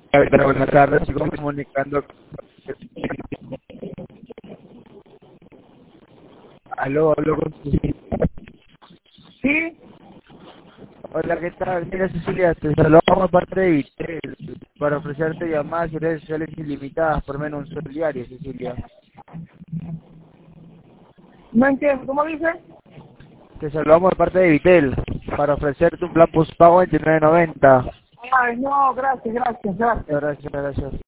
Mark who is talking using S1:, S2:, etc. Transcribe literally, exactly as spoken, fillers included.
S1: Pero buenas tardes, estoy comunicando. Aló, aló con Cecilia.
S2: Sí,
S1: Hola, ¿qué tal? Mira, Cecilia, te saludamos a parte de Vitel para ofrecerte llamadas y redes sociales ilimitadas por menos un solo diario, Cecilia.
S2: no entiendo. ¿Cómo dice?
S1: Te saludamos de parte de Vitel para ofrecerte un plan postpago de veintinueve noventa.
S2: Ay, no, gracias, gracias, gracias.
S1: Gracias, gracias.